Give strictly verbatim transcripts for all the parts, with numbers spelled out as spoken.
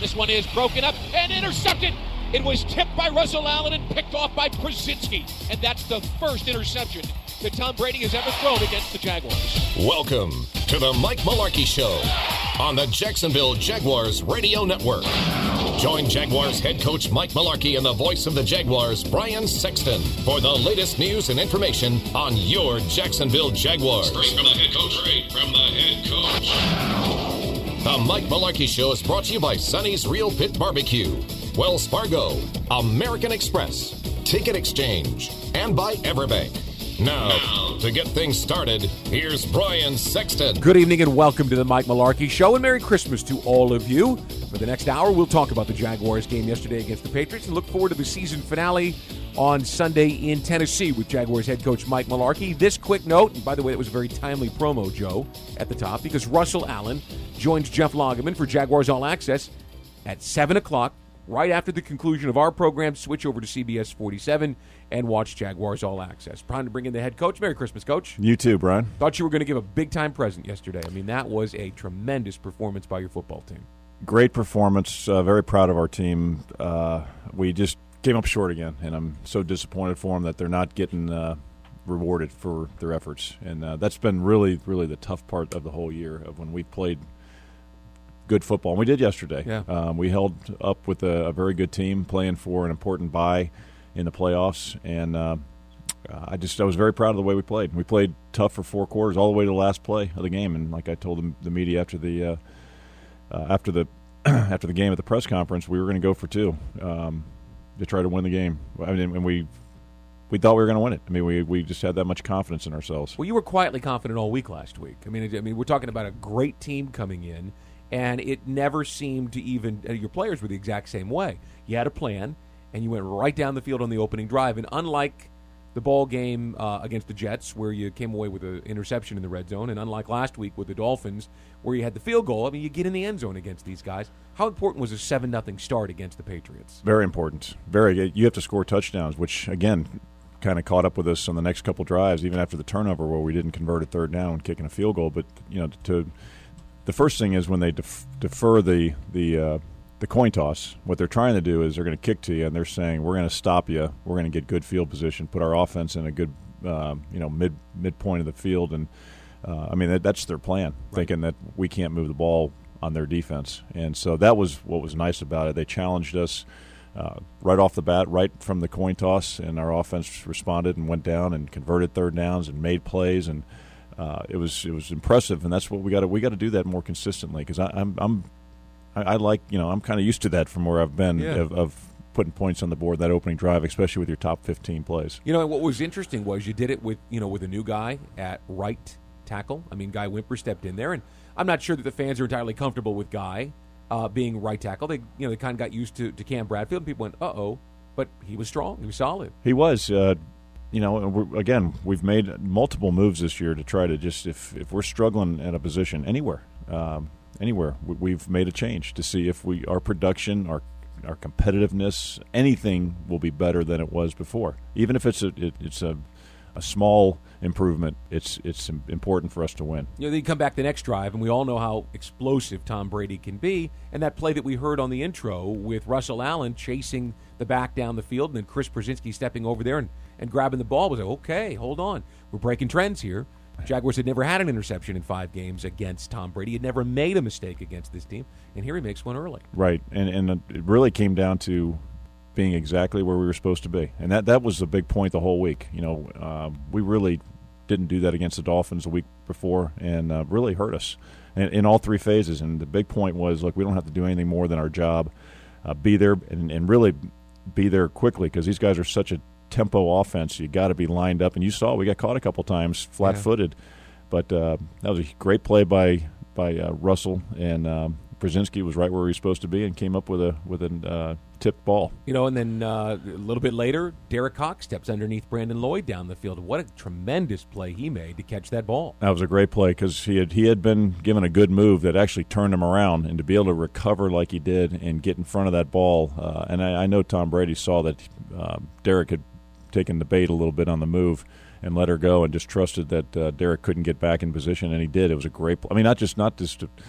This one is broken up and intercepted. It was tipped by Russell Allen and picked off by Krasinski. And that's the first interception that Tom Brady has ever thrown against the Jaguars. Welcome to the Mike Mularkey Show on the Jacksonville Jaguars Radio Network. Join Jaguars head coach Mike Mularkey and the voice of the Jaguars, Brian Sexton, for the latest news and information on your Jacksonville Jaguars. Straight from the head coach. Straight from the head coach. The Mike Mularkey Show is brought to you by Sonny's Real Pit Barbecue, Wells Fargo, American Express, Ticket Exchange, and by Everbank. Now, to get things started, here's Brian Sexton. Good evening and welcome to the Mike Mularkey Show, and Merry Christmas to all of you. For the next hour, we'll talk about the Jaguars game yesterday against the Patriots and look forward to the season finale on Sunday in Tennessee with Jaguars head coach Mike Mularkey. This quick note, and by the way, it was a very timely promo, Joe, at the top, because Russell Allen joins Jeff Lageman for Jaguars All Access at seven o'clock. Right after the conclusion of our program, switch over to C B S forty-seven and watch Jaguars All Access. Time to bring in the head coach. Merry Christmas, Coach. You too, Brian. Thought you were going to give a big-time present yesterday. I mean, that was a tremendous performance by your football team. Great performance. Uh, very proud of our team. Uh, we just came up short again, and I'm so disappointed for them that they're not getting uh, rewarded for their efforts. And uh, that's been really, really the tough part of the whole year of when we played good football. And we did yesterday. Yeah. Um, we held up with a, a very good team playing for an important bye in the playoffs, and uh, I just I was very proud of the way we played. We played tough for four quarters, all the way to the last play of the game. And like I told the, the media after the uh, uh, after the after the game at the press conference, we were going to go for two um, to try to win the game. I mean, and we we thought we were going to win it. I mean, we we just had that much confidence in ourselves. Well, you were quietly confident all week last week. I mean, I mean, we're talking about a great team coming in. And it never seemed to even uh, – your players were the exact same way. You had a plan, and you went right down the field on the opening drive. And unlike the ball game uh, against the Jets where you came away with an interception in the red zone, and unlike last week with the Dolphins where you had the field goal, I mean, you get in the end zone against these guys. How important was a seven nothing start against the Patriots? Very important. Very. You have to score touchdowns, which, again, kind of caught up with us on the next couple drives, even after the turnover where we didn't convert a third down and kicking a field goal. But, you know, to – the first thing is when they def- defer the the uh, the coin toss, what they're trying to do is they're going to kick to you, and they're saying we're going to stop you, we're going to get good field position, put our offense in a good uh, you know mid midpoint of the field, and uh, I mean that, that's their plan, right. Thinking that we can't move the ball on their defense, and so that was what was nice about it. They challenged us uh, right off the bat, right from the coin toss, and our offense responded and went down and converted third downs and made plays and. Uh, it was it was impressive, and that's what we got to we got to do that more consistently because I'm I'm I, I like you know I'm kind of used to that from where I've been yeah. of, of putting points on the board that opening drive, especially with your top fifteen plays. You know, and what was interesting was you did it with you know with a new guy at right tackle. I mean, Guy Wimper stepped in there, and I'm not sure that the fans are entirely comfortable with Guy uh, being right tackle. They you know they kind of got used to, to Cam Bradfield, and people went, uh oh, but he was strong, he was solid. He was. Uh, You know, we're, again, we've made multiple moves this year to try to just, if, if we're struggling at a position anywhere, um, anywhere, we've made a change to see if we our production, our our competitiveness, anything will be better than it was before. Even if it's a it, it's a a small improvement, it's it's important for us to win. You know, they come back the next drive, and we all know how explosive Tom Brady can be. And that play that we heard on the intro with Russell Allen chasing the back down the field, and then Chris Krasinski stepping over there and, and grabbing the ball was like, okay, hold on, we're breaking trends here. Jaguars had never had an interception in five games against Tom Brady. He had never made a mistake against this team, and here he makes one early. Right, and and it really came down to being exactly where we were supposed to be. And that, that was a big point the whole week. You know, uh, we really didn't do that against the Dolphins the week before and uh, really hurt us in, in all three phases. And the big point was, look, we don't have to do anything more than our job, uh, be there and, and really be there quickly because these guys are such a tempo offense. You got to be lined up. And you saw we got caught a couple times flat-footed. Yeah. But uh, that was a great play by, by uh, Russell, and um, Krasinski was right where he was supposed to be and came up with a with a uh, tipped ball. You know, and then uh, a little bit later, Derek Cox steps underneath Brandon Lloyd down the field. What a tremendous play he made to catch that ball. That was a great play because he had he had been given a good move that actually turned him around, and to be able to recover like he did and get in front of that ball. Uh, and I, I know Tom Brady saw that uh, Derek had taken the bait a little bit on the move and let her go, and just trusted that uh, Derek couldn't get back in position, and he did. It was a great play. I mean, not just not just.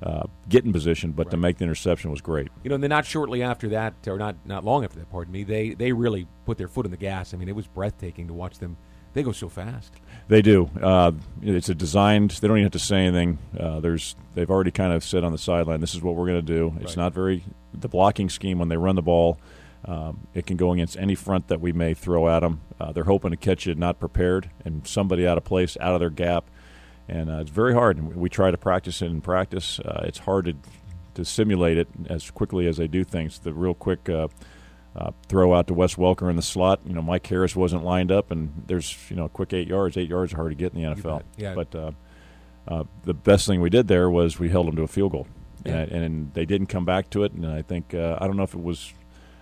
uh, get in position, but right. to make the interception was great. You know, and then not shortly after that, or not, not long after that, pardon me, they, they really put their foot on the gas. I mean, it was breathtaking to watch them. They go so fast. They do. Uh, it's a designed. They don't even have to say anything. Uh, there's. They've already kind of said on the sideline, "This is what we're going to do." It's right. not very. The blocking scheme when they run the ball, um, it can go against any front that we may throw at them. Uh, they're hoping to catch it not prepared and somebody out of place, out of their gap, and uh, it's very hard. We try to practice it in practice. Uh, it's hard to to simulate it as quickly as they do things. The real quick. Uh, Uh, throw out to Wes Welker in the slot. You know, Mike Harris wasn't lined up, and there's you know a quick eight yards. Eight yards are hard to get in the N F L. Yeah. But uh, uh, the best thing we did there was we held them to a field goal, yeah. and, and they didn't come back to it. And I think uh, I don't know if it was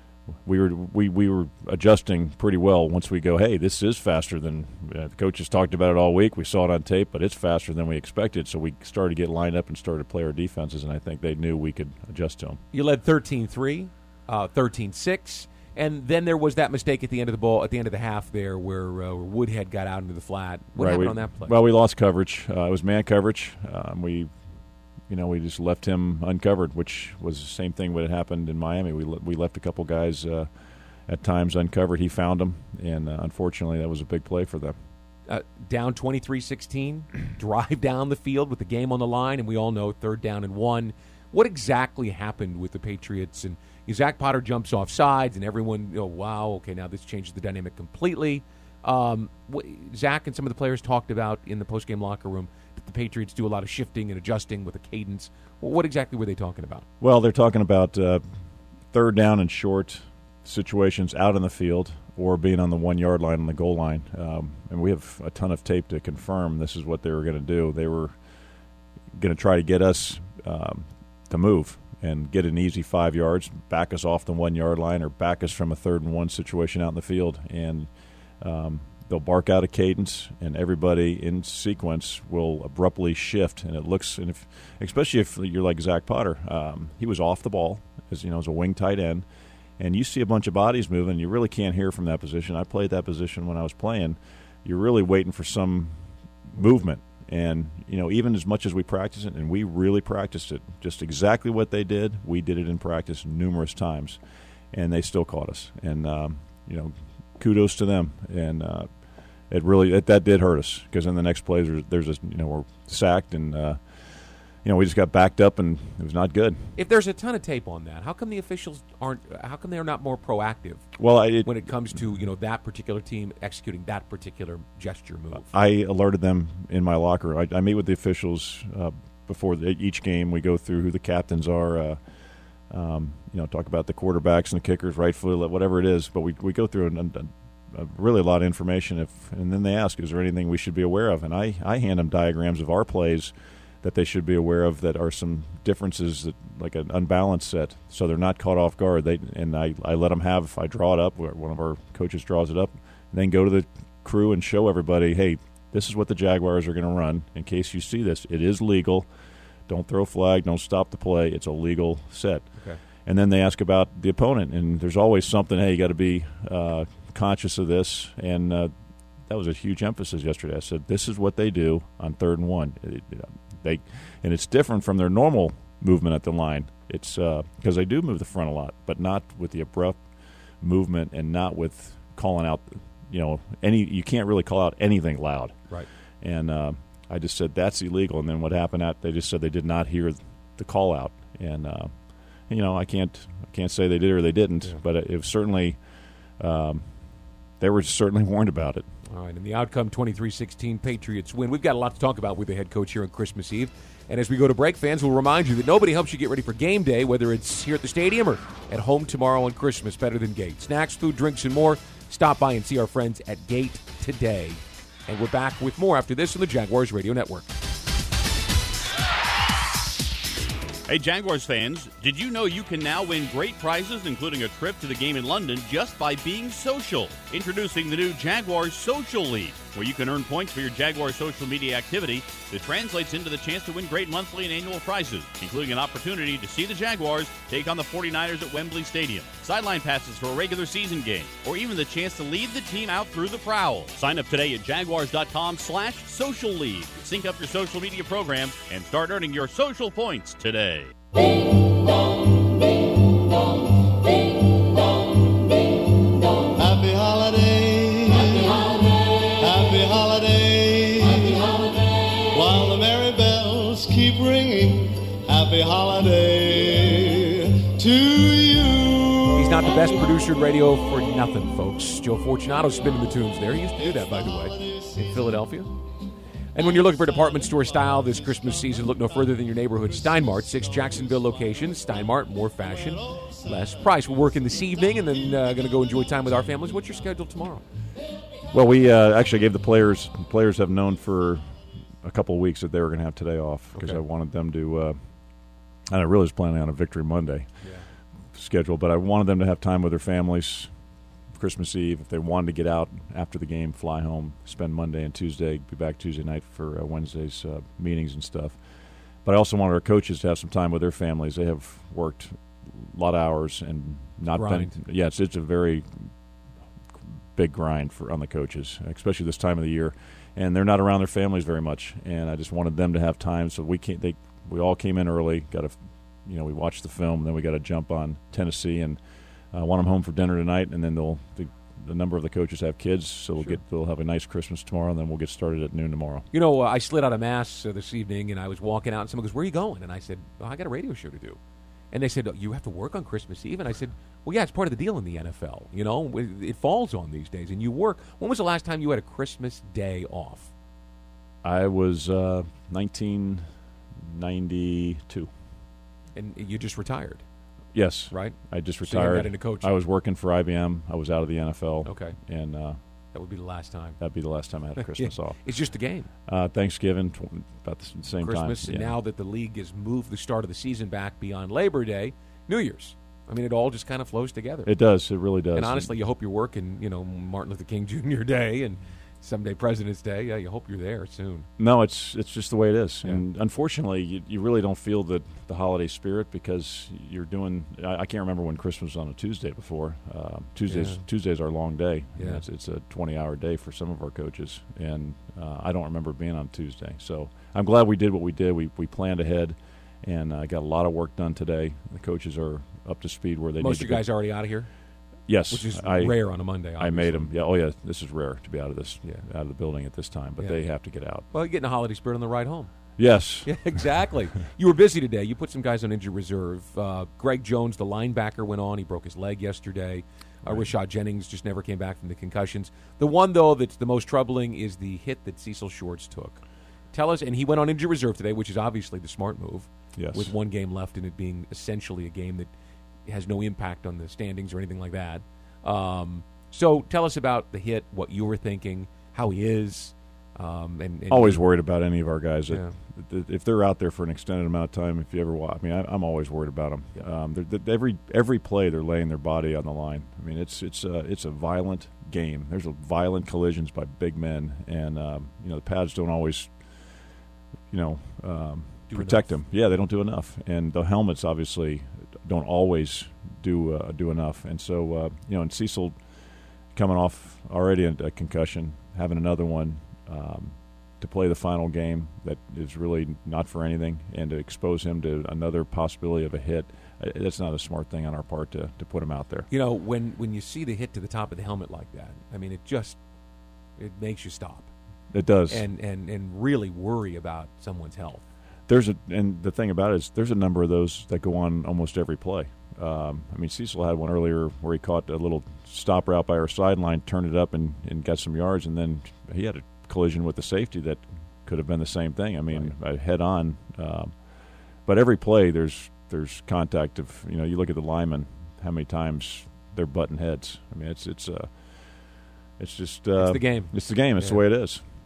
we were we, we were adjusting pretty well once we go. Hey, this is faster than uh, the coaches talked about it all week. We saw it on tape, but it's faster than we expected. So we started to get lined up and started to play our defenses, and I think they knew we could adjust to them. You led thirteen three. Uh, thirteen six, and then there was that mistake at the end of the ball, at the end of the half there, where, uh, where Woodhead got out into the flat. What right, happened we, on that play? Well, we lost coverage. Uh, it was man coverage. Um, we, you know, we just left him uncovered, which was the same thing what had happened in Miami. We we left a couple guys uh, at times uncovered. He found them, and uh, unfortunately, that was a big play for them. Uh, down twenty-three sixteen, drive down the field with the game on the line, and we all know third down and one. What exactly happened with the Patriots? And Zach Potter jumps off sides, and everyone, you know, wow, okay, now this changes the dynamic completely. Um, what, Zach and some of the players talked about in the postgame locker room that the Patriots do a lot of shifting and adjusting with a cadence. Well, what exactly were they talking about? Well, they're talking about uh, third down and short situations out in the field or being on the one-yard line on the goal line. Um, and we have a ton of tape to confirm this is what they were going to do. They were going to try to get us um, to move and get an easy five yards, back us off the one-yard line, or back us from a third and one situation out in the field. And um, they'll bark out a cadence, and everybody in sequence will abruptly shift. And it looks, and if, especially if you're like Zach Potter, um, he was off the ball as you know as a wing tight end, and you see a bunch of bodies moving. You really can't hear from that position. I played that position when I was playing. You're really waiting for some movement. And, you know, even as much as we practice it, and we really practiced it, just exactly what they did, we did it in practice numerous times, and they still caught us. And, um, you know, kudos to them. And uh, it really, it, that did hurt us, because in the next play, there's, there's a, you know, we're sacked, and, uh, you know, we just got backed up, and it was not good. If there's a ton of tape on that, how come the officials aren't, how come they're not more proactive well, I, it, when it comes to, you know, that particular team executing that particular gesture move? I alerted them in my locker room. I, I meet with the officials uh, before the, each game. We go through who the captains are, uh, um, you know, talk about the quarterbacks and the kickers, right foot, whatever it is. But we we go through a, a, a really a lot of information. If and then they ask, is there anything we should be aware of? And I, I hand them diagrams of our plays that they should be aware of that are some differences, that like an unbalanced set, so they're not caught off guard. They and I, I let them have, I draw it up, one of our coaches draws it up, and then go to the crew and show everybody, hey, this is what the Jaguars are going to run. In case you see this, it is legal. Don't throw a flag. Don't stop the play. It's a legal set. Okay. And then they ask about the opponent, and there's always something, hey, you got to be uh, conscious of this. And uh, that was a huge emphasis yesterday. I said, this is what they do on third and one. It, it, They and it's different from their normal movement at the line. It's because uh, they do move the front a lot, but not with the abrupt movement and not with calling out. You know, any you can't really call out anything loud. Right. And uh, I just said that's illegal. And then what happened? At they just said they did not hear the call out. And uh, you know, I can't I can't say they did or they didn't, yeah. but it was certainly um, they were certainly warned about it. All right, and the outcome, twenty-three sixteen, Patriots win. We've got a lot to talk about with the head coach here on Christmas Eve. And as we go to break, fans will remind you that nobody helps you get ready for game day, whether it's here at the stadium or at home tomorrow on Christmas, better than Gate. Snacks, food, drinks, and more. Stop by and see our friends at Gate today. And we're back with more after this on the Jaguars Radio Network. Hey, Jaguars fans, did you know you can now win great prizes, including a trip to the game in London, just by being social? Introducing the new Jaguars Social League, where you can earn points for your Jaguars social media activity that translates into the chance to win great monthly and annual prizes, including an opportunity to see the Jaguars take on the forty-niners at Wembley Stadium, sideline passes for a regular season game, or even the chance to lead the team out through the prowl. Sign up today at jaguars.com slash social league. Sync up your social media programs and start earning your social points today. Ding dong, ding dong, ding dong, ding dong. Happy holiday, happy holiday, happy holiday, happy holiday. While the merry bells keep ringing, happy holiday to you. He's not the best producer in radio for nothing, folks. Joe Fortunato spinning the tunes there. He used to do that, by the way, in Philadelphia. And when you're looking for department store style this Christmas season, look no further than your neighborhood Steinmart. Six Jacksonville locations. Steinmart, more fashion, less price. We're working this evening and then uh, going to go enjoy time with our families. What's your schedule tomorrow? Well, we uh, actually gave the players, the players have known for a couple of weeks that they were going to have today off because okay. I wanted them to, uh, and I really was planning on a Victory Monday yeah. schedule, but I wanted them to have time with their families Christmas Eve. If they wanted to get out after the game, fly home, spend Monday and Tuesday, be back Tuesday night for uh, Wednesday's uh, meetings and stuff. But I also wanted our coaches to have some time with their families. They have worked a lot of hours and not grind. been. Yeah, it's, it's a very big grind for on the coaches, especially this time of the year. And they're not around their families very much. And I just wanted them to have time. So we can't. They we all came in early. Got to, you know, we watched the film. Then we got to jump on Tennessee and. I uh, want them home for dinner tonight, and then they'll the, the number of the coaches have kids, so we'll sure. get they'll have a nice Christmas tomorrow, and then we'll get started at noon tomorrow. You know, uh, I slid out of Mass uh, this evening, and I was walking out, and someone goes, "Where are you going?" And I said, well, "I got a radio show to do." And they said, oh, "You have to work on Christmas Eve?" And I said, "Well, yeah, it's part of the deal in the N F L. You know, it, it falls on these days, and you work." When was the last time you had a Christmas day off? I was uh, nineteen ninety-two. And you just retired. Yes, right. I just so retired. You got into coaching. I was working for I B M. I was out of the N F L. Okay, and uh, that would be the last time. That'd be the last time I had a Christmas yeah. off. It's just a game. Uh, Thanksgiving, tw- about the same Christmas, time. Christmas, and yeah. now that the league has moved the start of the season back beyond Labor Day, New Year's. I mean, it all just kind of flows together. It does. It really does. And honestly, you hope you're working, you know, Martin Luther King Junior Day and someday President's Day. Yeah, you hope you're there soon. No, it's it's just the way it is. Yeah. And unfortunately, you, you really don't feel the, the holiday spirit because you're doing – I can't remember when Christmas was on a Tuesday before. Uh, Tuesdays yeah. Tuesdays are a long day. Yeah. It's, it's a twenty-hour day for some of our coaches, and uh, I don't remember being on Tuesday. So I'm glad we did what we did. We, we planned ahead, and I uh, got a lot of work done today. The coaches are up to speed where they Most need of to you guys be. already out of here? Yes, which is I, rare on a Monday. Obviously. I made them. Yeah. Oh, yeah. This is rare to be out of this, yeah. out of the building at this time. But yeah. they have to get out. Well, you're getting a holiday spirit on the ride home. Yes. Yeah, exactly. You were busy today. You put some guys on injured reserve. Uh, Greg Jones, the linebacker, went on. He broke his leg yesterday. Uh, right. Rashad Jennings just never came back from the concussions. The one, though, that's the most troubling is the hit that Cecil Shorts took. Tell us, and he went on injured reserve today, which is obviously the smart move. Yes. With one game left and it being essentially a game that has no impact on the standings or anything like that. Um, so tell us about the hit, what you were thinking, how he is. Um, and, and always worried about any of our guys. Yeah. That, if they're out there for an extended amount of time, if you ever watch, I mean, I, I'm always worried about them. Yeah. Um, they're, they're, every every play, they're laying their body on the line. I mean, it's it's a, it's a violent game. There's a violent collisions by big men, and um, you know the pads don't always, you know, um, protect enough. them. Yeah, they don't do enough, and the helmets obviously don't always do uh, do enough. And so, uh, you know, and Cecil coming off already a, a concussion, having another one. Um, to play the final game that is really not for anything, and to expose him to another possibility of a hit, that's not a smart thing on our part to, to put him out there. You know, when, when you see the hit to the top of the helmet like that, I mean, it just it makes you stop. It does. And, and, and really worry about someone's health. There's a And the thing about it is there's a number of those that go on almost every play. Um, I mean, Cecil had one earlier where he caught a little stop route by our sideline, turned it up, and, and got some yards, and then he had a collision with the safety that could have been the same thing. I mean, right. head on. Um, but every play, there's there's contact of, you know, you look at the linemen, how many times they're butting heads. I mean, it's it's uh, it's just uh, it's the game. It's the game. It's yeah. the way it is.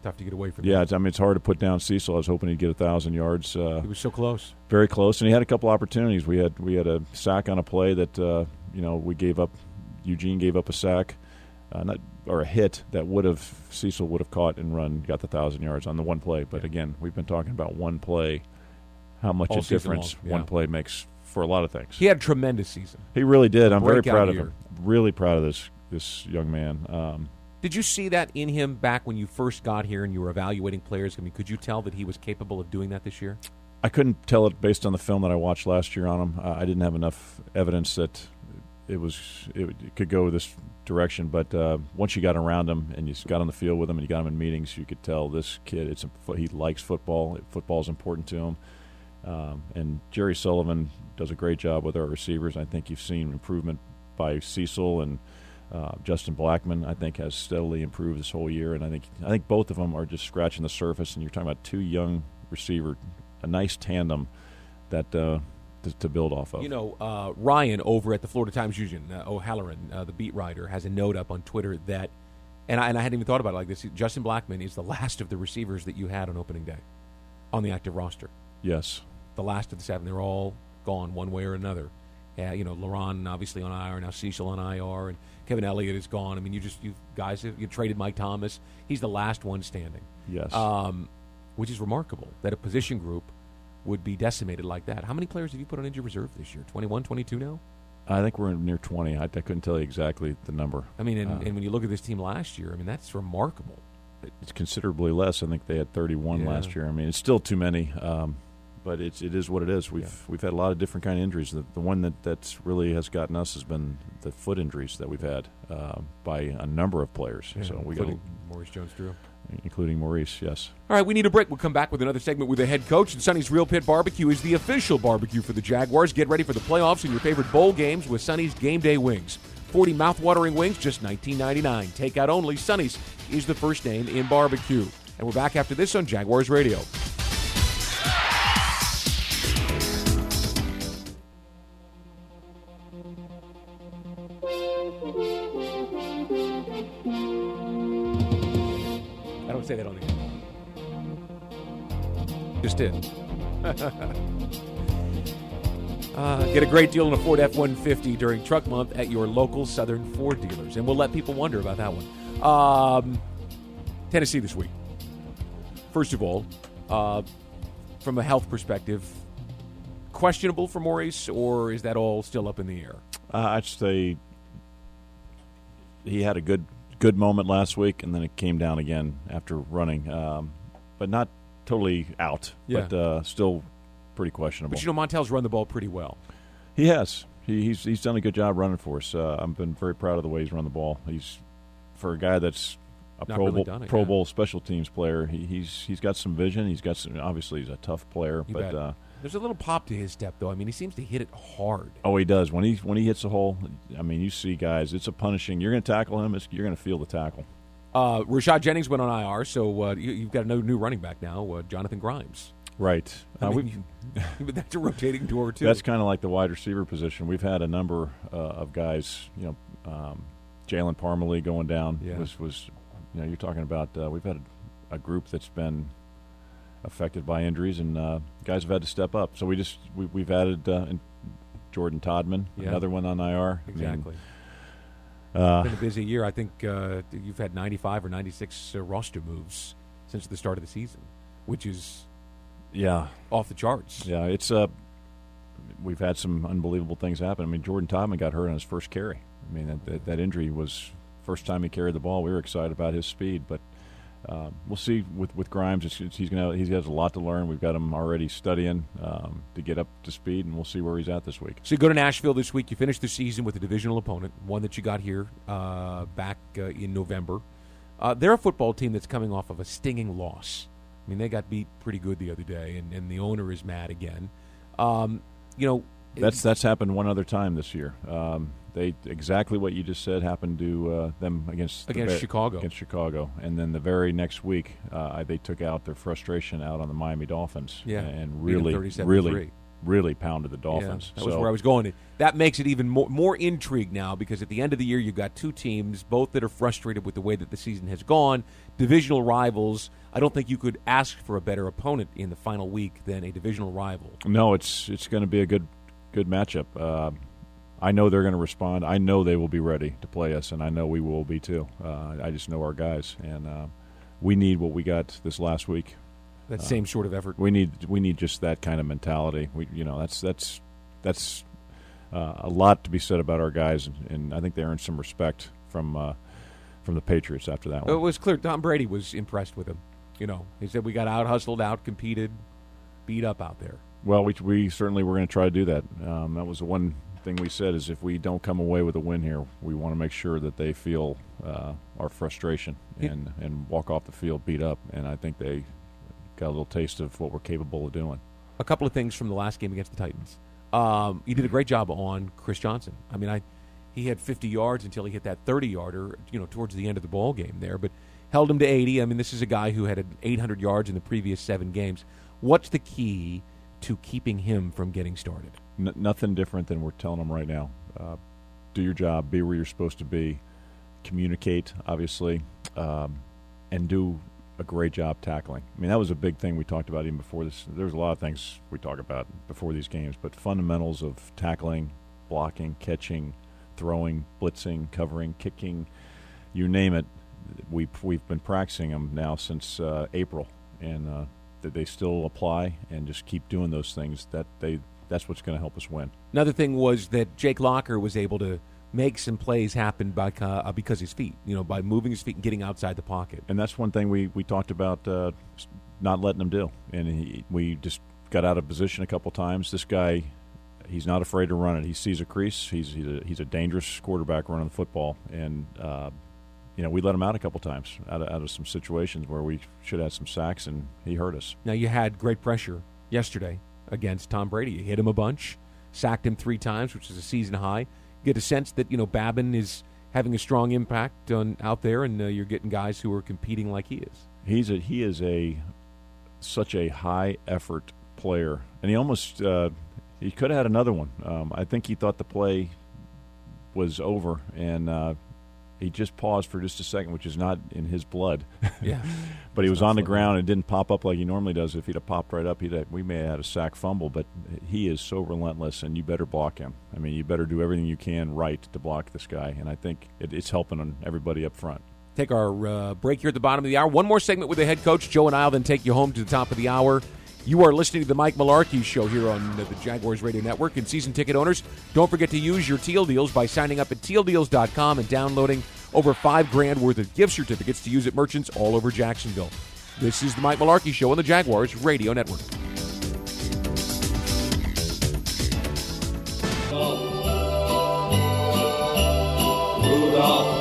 Tough to get away from. Yeah, that. it's, I mean, it's hard to put down Cecil. I was hoping he'd get a thousand yards. Uh, he was so close, very close, and he had a couple opportunities. We had we had a sack on a play that uh, you know we gave up. Eugene gave up a sack, uh, not or a hit that would have Cecil would have caught and run, got the thousand yards on the one play. But yeah. again, we've been talking about one play, how much All a difference long, yeah. one play makes for a lot of things. He had a tremendous season. He really did. I'm very proud of year. him. Really proud of this this young man. Um, Did you see that in him back when you first got here and you were evaluating players? I mean, could you tell that he was capable of doing that this year? I couldn't tell it based on the film that I watched last year on him. Uh, I didn't have enough evidence that it was it, it could go this direction. But uh, once you got around him and you got on the field with him and you got him in meetings, you could tell this kid. It's a, he likes football. Football is important to him. Um, and Jerry Sullivan does a great job with our receivers. I think you've seen improvement by Cecil and uh, Justin Blackman. I think has steadily improved this whole year, and I think I think both of them are just scratching the surface. And you're talking about two young receiver, a nice tandem that uh, to, to build off of. You know, uh, Ryan over at the Florida Times-Union, uh, O'Halloran, uh, the beat writer, has a note up on Twitter that, and I, and I hadn't even thought about it like this. Justin Blackman is the last of the receivers that you had on opening day, on the active roster. Yes. The last of the seven. They're all gone one way or another. Uh, you know, LaRon obviously on I R, now Cecil on I R, and Kevin Elliott is gone. I mean, you just, you guys, have, you traded Mike Thomas. He's the last one standing. Yes. Um, which is remarkable that a position group would be decimated like that. How many players have you put on injured reserve this year? twenty-one, twenty-two now? I think we're near twenty. I, I couldn't tell you exactly the number. I mean, and, uh, and when you look at this team last year, I mean, that's remarkable. It's considerably less. I think they had thirty-one Yeah. last year. I mean, it's still too many. Um, But it's it is what it is. We've Yeah. we've had a lot of different kind of injuries. The, the one that that's really has gotten us has been the foot injuries that we've had uh, by a number of players. Yeah, so we including got, Maurice Jones-Drew. including Maurice. Yes. All right, we need a break. We'll come back with another segment with the head coach. And Sonny's Real Pit Barbecue is the official barbecue for the Jaguars. Get ready for the playoffs and your favorite bowl games with Sonny's Game Day Wings. forty mouth-watering wings, just nineteen ninety-nine. Takeout only. Sonny's is the first name in barbecue. And we're back after this on Jaguars Radio. I don't say that on the air. Just did. uh, get a great deal on a Ford F one fifty during Truck Month at your local Southern Ford dealers. And we'll let people wonder about that one. Um, Tennessee this week. First of all, uh, from a health perspective, questionable for Maurice, or is that all still up in the air? Uh, I'd say he had a good good moment last week, and then it came down again after running, um, but not totally out, Yeah. but uh, still pretty questionable. But you know, Montel's run the ball pretty well. He has. He, he's he's done a good job running for us. Uh, I've been very proud of the way he's run the ball. He's for a guy that's a Not Pro really Bowl done it, Pro yeah. Bowl special teams player. He, he's he's got some vision. He's got some. Obviously, he's a tough player, You but bet. uh, There's a little pop to his step, though. I mean, he seems to hit it hard. oh, he does when he when he hits a hole. I mean, you see guys. It's a punishing. You're going to tackle him. It's, you're going to feel the tackle. Uh, Rashad Jennings went on I R, so uh, you, you've got a new running back now, uh, Jonathan Grimes. Right. I Uh, mean, but that's a rotating door, too. That's kind of like the wide receiver position. We've had a number uh, of guys. You know, um, Jalen Parmalee going down Yeah. was was. You know, you're talking about uh, we've had a, a group that's been affected by injuries, and uh, guys have had to step up. So we just we, we've added uh, Jordan Todman, Yeah. another one on I R. Exactly. I mean, uh, It's been a busy year. I think uh, you've had ninety-five or ninety-six uh, roster moves since the start of the season, which is yeah, off the charts. yeah. It's uh, we've had some unbelievable things happen. I mean, Jordan Todman got hurt on his first carry. I mean, that, that, that injury was first time he carried the ball. We were excited about his speed, but uh, we'll see with with Grimes. It's, it's, he's gonna he has a lot to learn. We've got him already studying um, to get up to speed, and we'll see where he's at this week. So you go to Nashville this week. You finish the season with a divisional opponent, one that you got here uh, back uh, in November. Uh, they're a football team that's coming off of a stinging loss. I mean, they got beat pretty good the other day, and, and the owner is mad again. Um, you know, That's that's happened one other time this year. Um, they exactly what you just said happened to uh, them against the Against Bear- Chicago. Against Chicago, and then the very next week, uh, they took out their frustration out on the Miami Dolphins. Yeah, and beat them really, thirty-seven to really, three. really pounded the Dolphins. Yeah, that was so, where I was going. That makes it even more, more intrigue now because at the end of the year you've got two teams, both that are frustrated with the way that the season has gone, divisional rivals. I don't think you could ask for a better opponent in the final week than a divisional rival. No, it's it's going to be a good good matchup. Uh, I know they're going to respond. I know they will be ready to play us, and I know we will be too. Uh, I just know our guys, and uh, we need what we got this last week. That same uh, sort of effort. We need we need just that kind of mentality. We you know that's that's that's uh, a lot to be said about our guys, and, and I think they earned some respect from uh, from the Patriots after that one. It was clear Tom Brady was impressed with him. You know, he said we got out hustled, out competed, beat up out there. Well, we we certainly were going to try to do that. Um, that was the one thing we said is if we don't come away with a win here, we want to make sure that they feel uh, our frustration and yeah. and walk off the field beat up. And I think they got a little taste of what we're capable of doing. A couple of things from the last game against the Titans. Um, he did a great job on Chris Johnson. I mean, I he had fifty yards until he hit that thirty-yarder, you know, towards the end of the ball game there, but held him to eighty. I mean, this is a guy who had eight hundred yards in the previous seven games. What's the key to keeping him from getting started? N- nothing different than we're telling him right now. Uh, do your job, be where you're supposed to be, communicate, obviously, um, and do a great job tackling. I mean, that was a big thing we talked about even before this. There's a lot of things we talk about before these games, but fundamentals of tackling, blocking, catching, throwing, blitzing, covering, kicking, you name it. We've, we've been practicing them now since uh, April, and uh, that they still apply and just keep doing those things. That they that's what's going to help us win. Another thing was that Jake Locker was able to make some plays happen by, uh, because his feet, you know, by moving his feet and getting outside the pocket. And that's one thing we, we talked about uh, not letting him do. And he, we just got out of position a couple times. This guy, he's not afraid to run it. He sees a crease. He's he's a, he's a dangerous quarterback running the football. And, uh, you know, we let him out a couple times out of, out of some situations where we should have some sacks, and he hurt us. Now, you had great pressure yesterday against Tom Brady. You hit him a bunch, sacked him three times, which is a season high. Get a sense that, you know, Babin is having a strong impact on out there, and uh, you're getting guys who are competing like he is. He's a he is a such a high effort player, and he almost uh, he could have had another one. Um, I think he thought the play was over, and uh, he just paused for just a second, which is not in his blood. Yeah, but he was on the ground and didn't pop up like he normally does. If he'd have popped right up, he'd have, we may have had a sack fumble. But he is so relentless, and you better block him. I mean, you better do everything you can right to block this guy, and I think it, it's helping on everybody up front. Take our uh, break here at the bottom of the hour. One more segment with the head coach. Joe and I will then take you home to the top of the hour. You are listening to the Mike Malarkey Show here on the Jaguars Radio Network. And season ticket owners, don't forget to use your Teal Deals by signing up at teal deals dot com and downloading over five grand worth of gift certificates to use at merchants all over Jacksonville. This is the Mike Malarkey Show on the Jaguars Radio Network. Rudolph,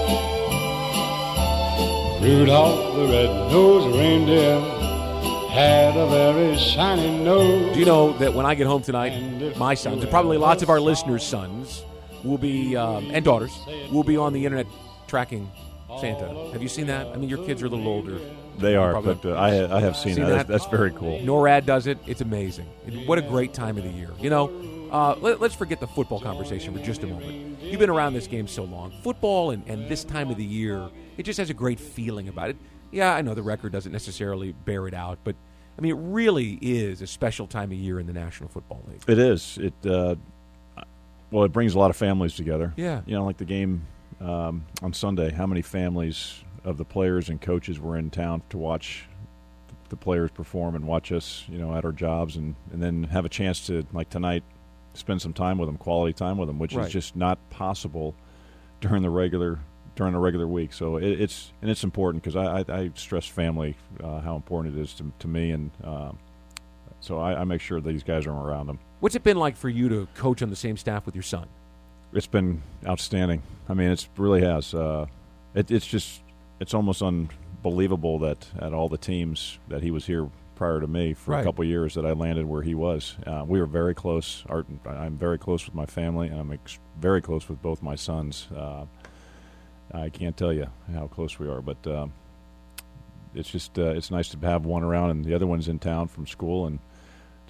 Rudolph the red-nosed reindeer had a very shiny nose. Do you know that when I get home tonight, my sons, and probably lots of our listeners' sons, will be, um, and daughters, will be on the internet tracking Santa. Have you seen that? I mean, your kids are a little older. They are, but uh, I, I have seen, seen that. that. That's, that's very cool. NORAD does it. It's amazing. What a great time of the year. You know, uh, let, let's forget the football conversation for just a moment. You've been around this game so long. Football and, and this time of the year, it just has a great feeling about it. Yeah, I know the record doesn't necessarily bear it out, but, I mean, it really is a special time of year in the National Football League. It is. It uh, Well, it brings a lot of families together. Yeah. You know, like the game um, on Sunday, how many families of the players and coaches were in town to watch the players perform and watch us, you know, at our jobs, and, and then have a chance to, like tonight, spend some time with them, quality time with them, which right. is just not possible during the regular during a regular week. So it, it's and it's important because I, I, I stress family, uh, how important it is to, to me, and um, so I, I make sure these guys are around them. What's it been like for you to coach on the same staff with your son? It's been outstanding. I mean, it really has. Uh, it, it's just it's almost unbelievable that at all the teams that he was here prior to me for right. a couple of years that I landed where he was. Uh, we were very close. Art, I'm very close with my family, and I'm ex- very close with both my sons. Uh, I can't tell you how close we are, but uh, it's just uh, it's nice to have one around and the other one's in town from school, and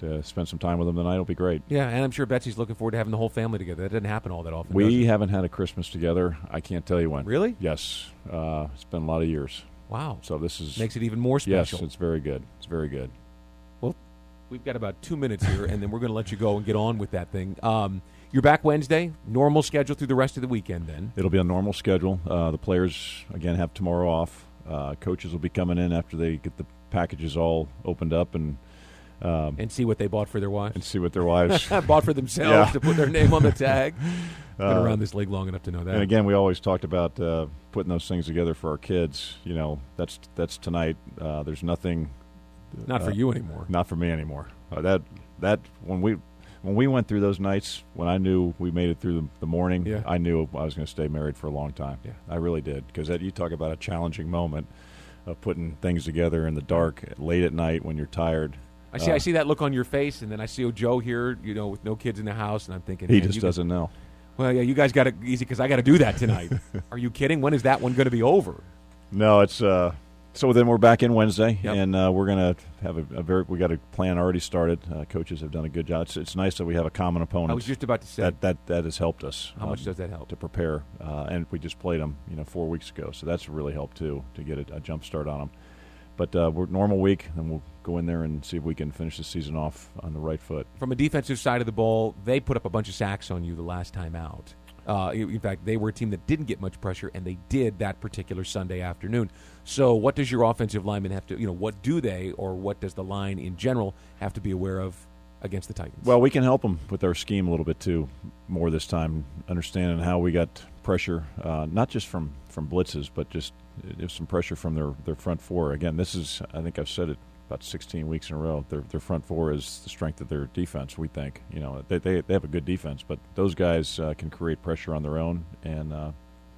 to spend some time with them tonight will be great. Yeah, and I'm sure Betsy's looking forward to having the whole family together. That doesn't happen all that often. We does it? haven't had a Christmas together. I can't tell you when. Really? Yes. Uh, it's been a lot of years. Wow. So this is Makes it even more special. Yes, it's very good. It's very good. Well, we've got about two minutes here, and then we're going to let you go and get on with that thing. Um, you're back Wednesday. Normal schedule through the rest of the weekend then. It'll be a normal schedule. Uh, the players, again, have tomorrow off. Uh, coaches will be coming in after they get the packages all opened up and um, and see what they bought for their wives. And see what their wives bought for themselves yeah. to put their name on the tag. Uh, Been around this league long enough to know that. And again, we always talked about uh, putting those things together for our kids. You know, that's that's tonight. Uh, there's nothing. Not uh, for you anymore. Not for me anymore. Uh, that that when we when we went through those nights, when I knew we made it through the, the morning, yeah. I knew I was going to stay married for a long time. Yeah. I really did, because you talk about a challenging moment of putting things together in the dark, late at night when you're tired. I see. Uh, I see that look on your face, and then I see Joe here, you know, with no kids in the house, and I'm thinking he man, just doesn't can, know. Well, yeah, you guys got it easy because I got to do that tonight. Are you kidding? When is that one going to be over? No, it's uh, so then we're back in Wednesday, yep. and uh, we're going to have a, a very. We got a plan already started. Uh, coaches have done a good job. It's, it's nice that we have a common opponent. I was just about to say that that, that has helped us. How um, much does that help to prepare? Uh, and we just played them, you know, four weeks ago, so that's really helped too to get a, a jump start on them. But uh, we're normal week, and we'll go in there and see if we can finish the season off on the right foot. From a defensive side of the ball, they put up a bunch of sacks on you the last time out. Uh, in fact, they were a team that didn't get much pressure, and they did that particular Sunday afternoon. So what does your offensive lineman have to, you know, what do they or what does the line in general have to be aware of against the Titans? Well, we can help them with our scheme a little bit, too, more this time, understanding how we got pressure, uh, not just from, from blitzes, but just there's some pressure from their, their front four. Again, this is, I think I've said it about sixteen weeks in a row, their their front four is the strength of their defense, we think. You know, they they, they have a good defense, but those guys uh, can create pressure on their own, and, uh,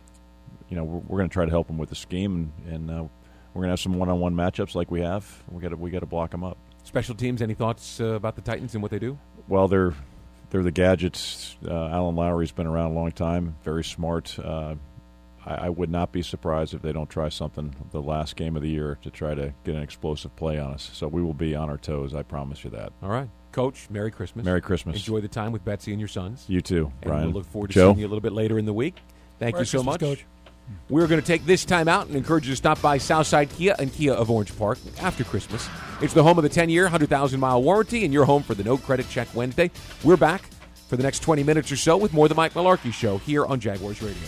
you know, we're, we're going to try to help them with the scheme, and, and uh, we're going to have some one-on-one matchups like we have. We got we got to block them up. Special teams, any thoughts uh, about the Titans and what they do? Well, they're they're the gadgets. Uh, Alan Lowry's been around a long time, very smart. Uh, I, I would not be surprised if they don't try something the last game of the year to try to get an explosive play on us. So we will be on our toes, I promise you that. All right. Coach, Merry Christmas. Merry Christmas. Enjoy the time with Betsy and your sons. You too, and Brian. We'll look forward to Joe? seeing you a little bit later in the week. Thank Merry you so Christmas, much. Coach. We're going to take this time out and encourage you to stop by Southside Kia and Kia of Orange Park after Christmas. It's the home of the ten-year, one hundred thousand mile warranty, and your home for the No Credit Check Wednesday. We're back for the next twenty minutes or so with more of the Mike Malarkey Show here on Jaguars Radio.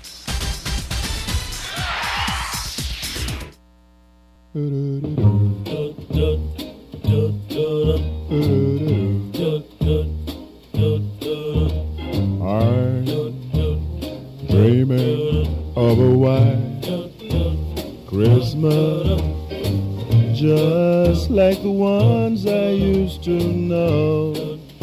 I'm dreaming of a white Christmas, just like the ones I used to know,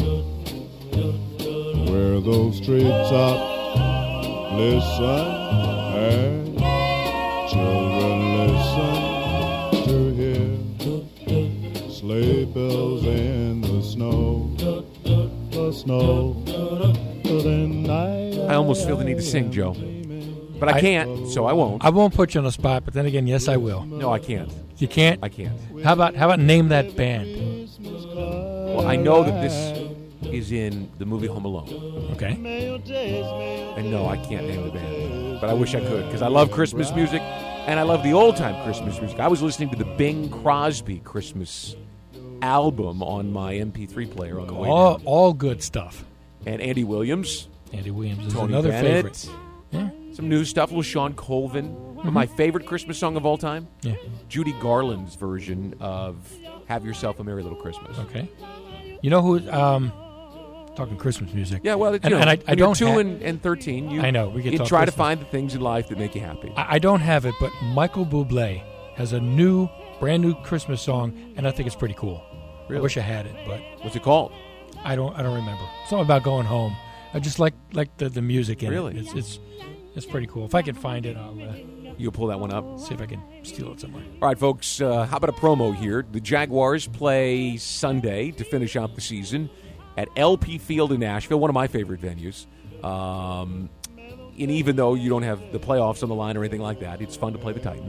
where those treetops listen and children listen to hear sleigh bells in the snow, the snow. Then I, I almost feel the need to sing, Joe. But I can't, so I won't. I won't put you on the spot, but then again, yes, I will. No, I can't. You can't? I can't. How about how about name that band? Well, I know that this is in the movie Home Alone. Okay. And no, I can't name the band. But I wish I could, because I love Christmas music, and I love the old-time Christmas music. I was listening to the Bing Crosby Christmas album on my M P three player on the way All down. all good stuff. And Andy Williams. Andy Williams is Tony another Bennett. favorite. Yeah. Some new stuff with Sean Colvin. Mm-hmm. But my favorite Christmas song of all time, Yeah. Judy Garland's version of Have Yourself a Merry Little Christmas. Okay. You know who? Um, talking Christmas music. Yeah, well, it's, and, you know, and I, I when you're don't two ha- and, and thirteen, you, I know, we could you talk try to Christmas. find the things in life that make you happy. I, I don't have it, but Michael Bublé has a new, brand new Christmas song, and I think it's pretty cool. Really? I wish I had it, but What's it called? I don't. I don't remember. Something about going home. I just like like the, the music in Really? it. It's, it's it's pretty cool. If I can find it, I'll uh, You'll pull that one up. see if I can steal it somewhere. All right, folks, uh, how about a promo here? The Jaguars play Sunday to finish out the season at L P Field in Nashville, one of my favorite venues. Um, and even though you don't have the playoffs on the line or anything like that, it's fun to play the Titans.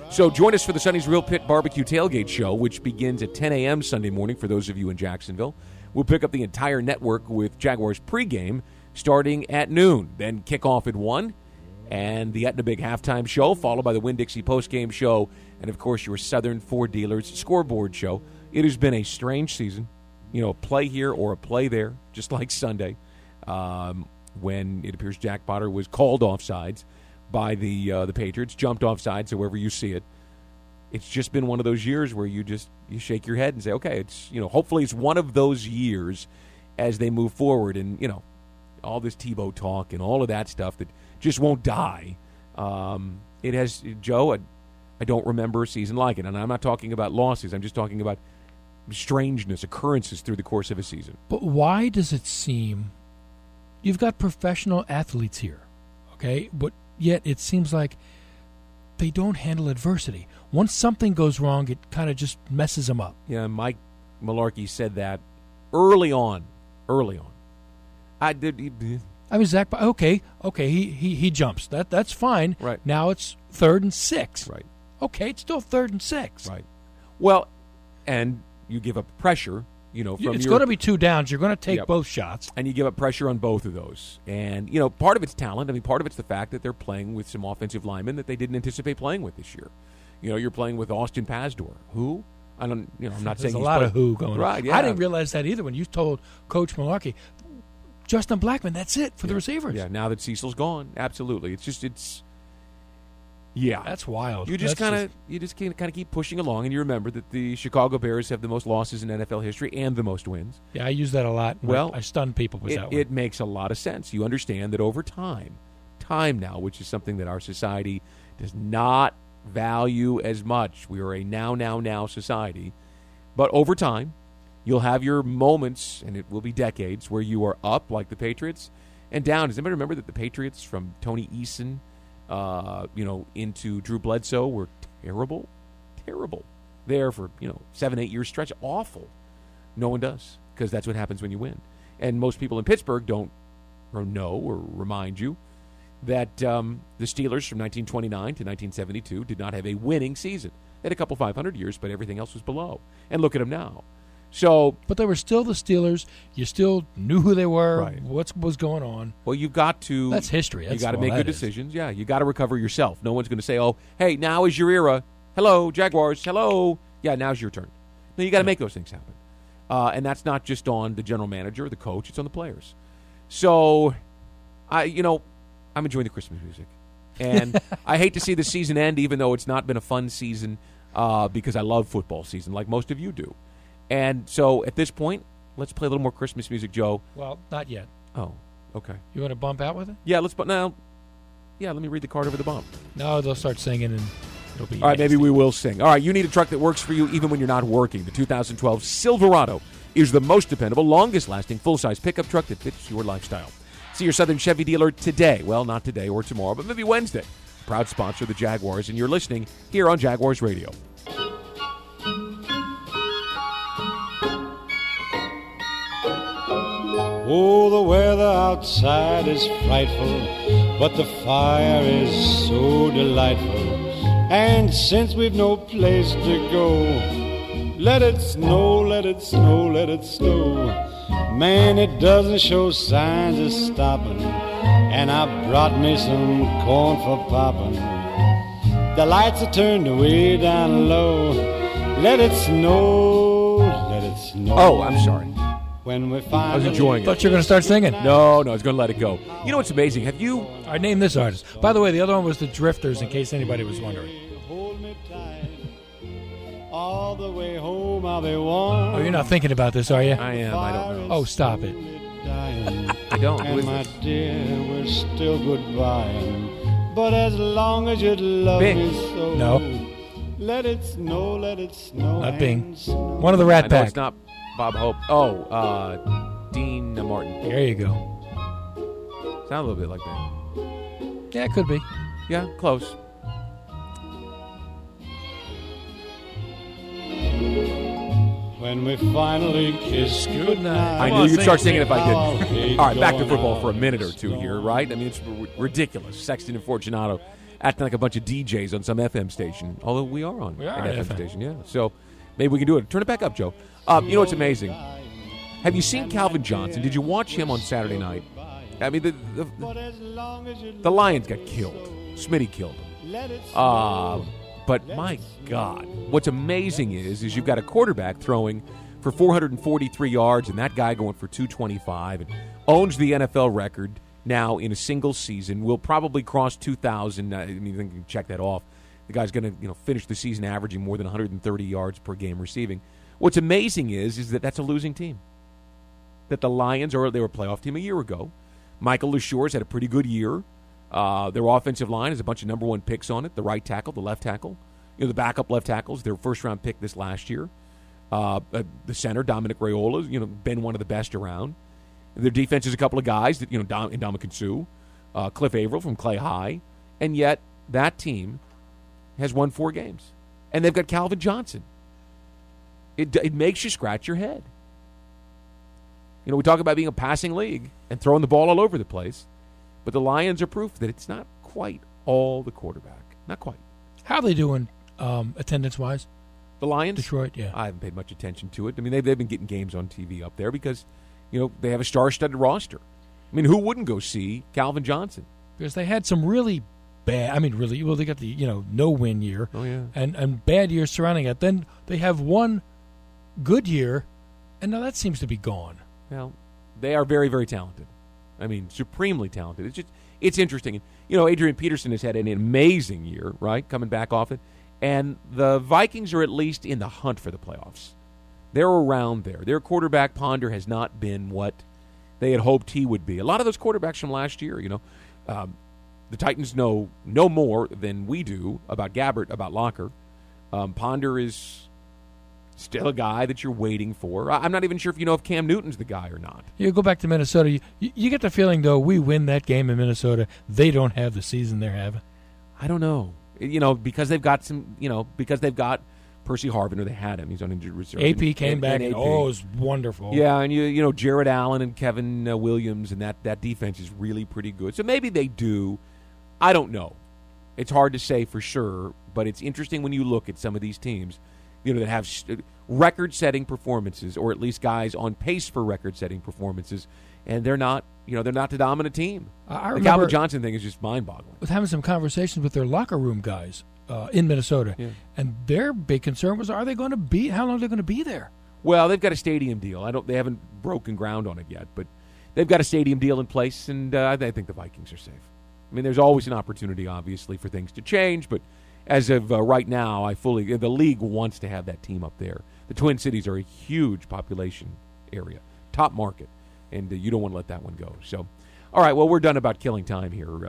So join us for the Sonny's Real Pit Barbecue Tailgate Show, which begins at ten a.m. Sunday morning for those of you in Jacksonville. We'll pick up the entire network with Jaguars pregame starting at noon. Then kick off at one, and the Aetna Big halftime show, followed by the Winn-Dixie postgame show, and, of course, your Southern Ford Dealers scoreboard show. It has been a strange season. You know, a play here or a play there, just like Sunday, um, when it appears Jack Potter was called offsides by the uh, the Patriots, jumped offsides, however you see it. It's just been one of those years where you just you shake your head and say, okay, it's, you know, hopefully it's one of those years as they move forward, and, you know, all this Tebow talk and all of that stuff that just won't die. Um, it has, Joe, I, I don't remember a season like it, and I'm not talking about losses. I'm just talking about strangeness, occurrences through the course of a season. But why does it seem you've got professional athletes here, okay, but yet it seems like they don't handle adversity. Once something goes wrong, it kind of just messes them up. Yeah, Mike Mularkey said that early on. Early on. I did. He, I mean, Zach, okay, okay, he, he, he jumps. That That's fine. Right. Now it's third and six. Right. Okay, it's still third and six. Right. Well, and you give up pressure, you know, from It's your, going to be two downs. You're going to take Yep. both shots. and you give up pressure on both of those. And, you know, part of it's talent. I mean, part of it's the fact that they're playing with some offensive linemen that they didn't anticipate playing with this year. You know, you're playing with Austin Pazdur. Who? I don't, you know, I'm not There's saying a he's lot played- of who going right, on. Yeah. I didn't realize that either when you told Coach Mularkey, Justin Blackman, that's it for the receivers. Yeah, now that Cecil's gone, absolutely. It's just, it's, yeah. That's wild. You just That's kind of you just kind of keep pushing along, and you remember that the Chicago Bears have the most losses in N F L history and the most wins. Yeah, I use that a lot. Well, I stun people with It, that one. it makes a lot of sense. You understand that over time, time now, which is something that our society does not value as much. We are a now, now, now society. But over time, you'll have your moments, and it will be decades, where you are up like the Patriots and down. Does anybody remember that the Patriots from Tony Eason, uh, you know, into Drew Bledsoe were terrible, terrible there for, you know, seven, eight years stretch? Awful. No one does, because that's what happens when you win. And most people in Pittsburgh don't or know or remind you that um, the Steelers from nineteen twenty-nine to nineteen seventy-two did not have a winning season. They had a couple five hundred years, but everything else was below. And look at them now. So, but they were still the Steelers. You still knew who they were, Right. what was going on. well, you've got to. That's history. That's you got to all make that good is. decisions. Yeah, you got to recover yourself. No one's going to say, "Oh, hey, now is your era. Hello, Jaguars. Hello. Yeah, now's your turn." No, you got to make those things happen. Uh, and that's not just on the general manager or the coach. It's on the players. So, I, you know, I'm enjoying the Christmas music. And I hate to see the season end, even though it's not been a fun season, uh, because I love football season, like most of you do. And so at this point, let's play a little more Christmas music, Joe. Well, not yet. Oh, okay. You want to bump out with it? Yeah, let's, but now, yeah, let me read the card over the bump. No, they'll start singing and it'll be All right, maybe nasty. we will sing. All right, you need a truck that works for you even when you're not working. The two thousand twelve Silverado is the most dependable, longest-lasting, full-size pickup truck that fits your lifestyle. See your Southern Chevy dealer today. Well, not today or tomorrow, but maybe Wednesday. Proud sponsor of the Jaguars, and you're listening here on Jaguars Radio. Oh, the weather outside is frightful, but the fire is so delightful. And since we've no place to go, let it snow, let it snow, let it snow. Man, it doesn't show signs of stopping, and I brought me some corn for popping. The lights are turned way down low. Let it snow, let it snow. Oh, I'm sorry. When we I was finally enjoying I thought it. you were going to start singing. No, no, I was going to let it go. You know what's amazing? Have you... All right, name this artist. By the way, the other one was the Drifters, in case anybody was wondering. hold me tight, all the way home I'll be warm. Oh, you're not thinking about this, are you? I am. I don't know. Oh, stop it. I don't. Who And is my this? dear, we're still goodbye. But as long as you love Bing. me so, No. let it snow, let it snow. Not and Bing. snow. One of the I Rat know Pack. it's not Bob Hope. Oh, uh, Dean Martin. There you go. Sound a little bit like that. Yeah, it could be. Yeah, close. When we finally kiss goodnight. I Come knew on, you'd sing start it, singing if I I'll didn't. be All right, back to going football for a out minute or two so here, right? I mean, it's r- ridiculous. Sexton and Fortunato acting like a bunch of D Js on some F M station. Although we are on We are an on F M F M. station, yeah. So maybe we can do it. Turn it back up, Joe. Um, you know what's amazing? Have you seen Calvin Johnson? Did you watch him on Saturday night? I mean, the the, the Lions got killed. Smitty killed him. Uh, but my God, what's amazing is is you've got a quarterback throwing for four hundred forty-three yards, and that guy going for two twenty-five, and owns the N F L record now in a single season. Will probably cross two thousand. I mean, you can check that off. The guy's going to you know finish the season averaging more than one hundred thirty yards per game receiving. What's amazing is is that that's a losing team. That the Lions are they were a playoff team a year ago. Michael LeSure's had a pretty good year. Uh, their offensive line has a bunch of number one picks on it. The right tackle, the left tackle, you know the backup left tackles. Their first round pick this last year. Uh, uh, the center, Dominic Raiola, you know, been one of the best around. Their defense is a couple of guys that you know, Dom, Ndamukong Suh, uh, Cliff Averill from Clay High, and yet that team has won four games, and they've got Calvin Johnson. It it makes you scratch your head. You know, we talk about being a passing league and throwing the ball all over the place, but the Lions are proof that it's not quite all the quarterback. Not quite. How are they doing um, attendance-wise? The Lions? Detroit, yeah. I haven't paid much attention to it. I mean, they've, they've been getting games on T V up there because, you know, they have a star-studded roster. I mean, who wouldn't go see Calvin Johnson? Because they had some really bad, I mean, really, well, they got the, you know, no-win year. Oh, yeah. And, and bad years surrounding it. Then they have one good year, and now that seems to be gone. Well, they are very, very talented. I mean, supremely talented. It's just, it's interesting. You know, Adrian Peterson has had an amazing year, right, coming back off it. And the Vikings are at least in the hunt for the playoffs. They're around there. Their quarterback, Ponder, has not been what they had hoped he would be. A lot of those quarterbacks from last year, you know, um, the Titans know no more than we do about Gabbert, about Locker. Um, Ponder is still a guy that you're waiting for. I'm not even sure if you know if Cam Newton's the guy or not. You go back to Minnesota. You, you get the feeling, though, we win that game in Minnesota, they don't have the season they're having. I don't know. You know, because they've got some, you know, because they've got Percy Harvin, or they had him. He's on injured reserve. A P came and, back, and, and, and oh, it was wonderful. Yeah, and you you know, Jared Allen and Kevin uh, Williams, and that, that defense is really pretty good. So maybe they do. I don't know. It's hard to say for sure, but it's interesting when you look at some of these teams, you know, that have record-setting performances, or at least guys on pace for record-setting performances, and they're not, you know, they're not the dominant team. I the remember Calvin Johnson thing is just mind-boggling. With having some conversations with their locker room guys uh, in Minnesota, Yeah. and their big concern was, are they going to be? How long are they going to be there? Well, they've got a stadium deal. I don't. They haven't broken ground on it yet, but they've got a stadium deal in place, and uh, I think the Vikings are safe. I mean, there's always an opportunity, obviously, for things to change, but as of uh, right now, I fully the league wants to have that team up there. The Twin Cities are a huge population area, top market, and uh, you don't want to let that one go. So, all right, well, we're done about killing time here.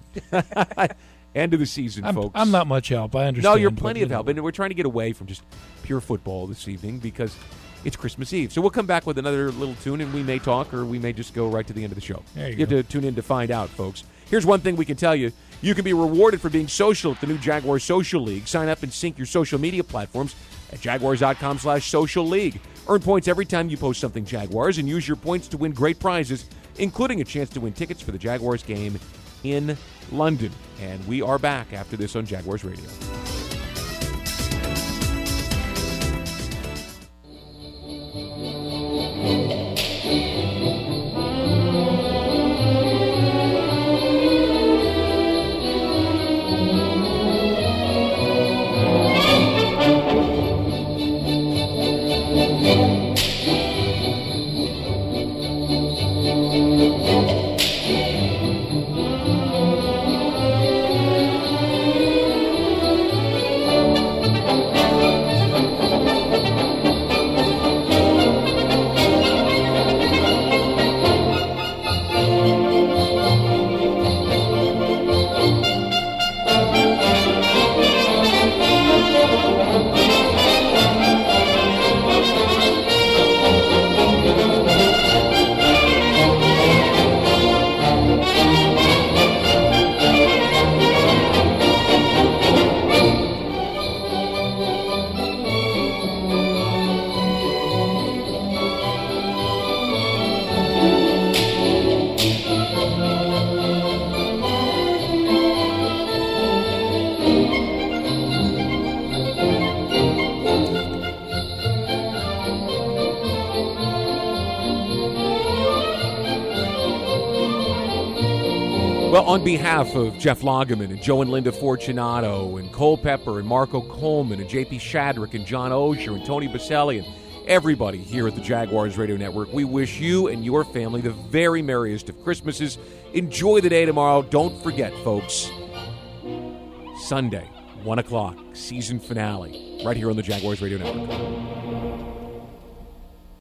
Uh, end of the season, I'm, folks. I'm not much help. I understand. No, you're but, plenty you of know. help, and we're trying to get away from just pure football this evening because it's Christmas Eve. So we'll come back with another little tune, and we may talk, or we may just go right to the end of the show. There you have go. to tune in to find out, folks. Here's one thing we can tell you. You can be rewarded for being social at the new Jaguars Social League. Sign up and sync your social media platforms at jaguars.com slash social league. Earn points every time you post something Jaguars, and use your points to win great prizes, including a chance to win tickets for the Jaguars game in London. And we are back after this on Jaguars Radio. Well, on behalf of Jeff Lagerman and Joe and Linda Fortunato and Cole Pepper and Marco Coleman and J P Shadrick and John Osher and Tony Baselli and everybody here at the Jaguars Radio Network, we wish you and your family the very merriest of Christmases. Enjoy the day tomorrow. Don't forget, folks, Sunday, one o'clock, season finale, right here on the Jaguars Radio Network.